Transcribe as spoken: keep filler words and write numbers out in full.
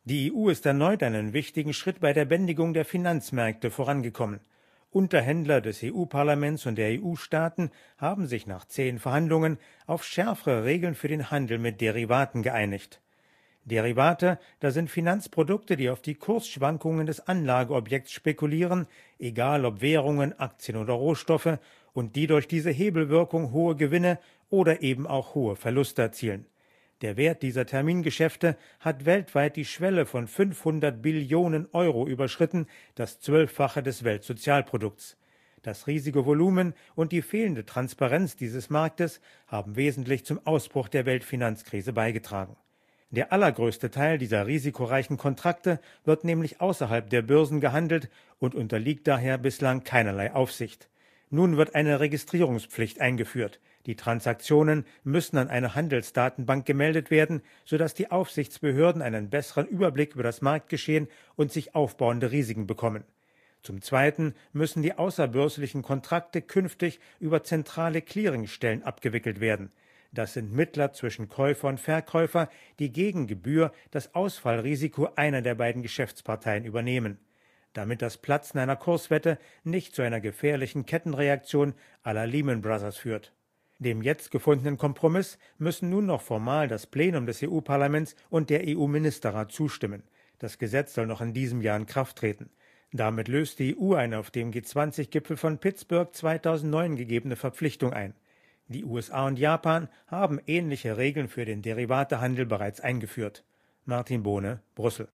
Die E U ist erneut einen wichtigen Schritt bei der Bändigung der Finanzmärkte vorangekommen. Unterhändler des E U-Parlaments und der E U-Staaten haben sich nach zehn Verhandlungen auf schärfere Regeln für den Handel mit Derivaten geeinigt. Derivate, das sind Finanzprodukte, die auf die Kursschwankungen des Anlageobjekts spekulieren, egal ob Währungen, Aktien oder Rohstoffe, und die durch diese Hebelwirkung hohe Gewinne oder eben auch hohe Verluste erzielen. Der Wert dieser Termingeschäfte hat weltweit die Schwelle von fünfhundert Billionen Euro überschritten, das Zwölffache des Weltsozialprodukts. Das riesige Volumen und die fehlende Transparenz dieses Marktes haben wesentlich zum Ausbruch der Weltfinanzkrise beigetragen. Der allergrößte Teil dieser risikoreichen Kontrakte wird nämlich außerhalb der Börsen gehandelt und unterliegt daher bislang keinerlei Aufsicht. Nun wird eine Registrierungspflicht eingeführt. Die Transaktionen müssen an eine Handelsdatenbank gemeldet werden, sodass die Aufsichtsbehörden einen besseren Überblick über das Marktgeschehen und sich aufbauende Risiken bekommen. Zum Zweiten müssen die außerbörslichen Kontrakte künftig über zentrale Clearingstellen abgewickelt werden. Das sind Mittler zwischen Käufer und Verkäufer, die gegen Gebühr das Ausfallrisiko einer der beiden Geschäftsparteien übernehmen, damit das Platzen einer Kurswette nicht zu einer gefährlichen Kettenreaktion à la Lehman Brothers führt. Dem jetzt gefundenen Kompromiss müssen nun noch formal das Plenum des E U-Parlaments und der E U-Ministerrat zustimmen. Das Gesetz soll noch in diesem Jahr in Kraft treten. Damit löst die E U eine auf dem G zwanzig Gipfel von Pittsburgh zweitausendneun gegebene Verpflichtung ein. Die U S A und Japan haben ähnliche Regeln für den Derivatehandel bereits eingeführt. Martin Bohne, Brüssel.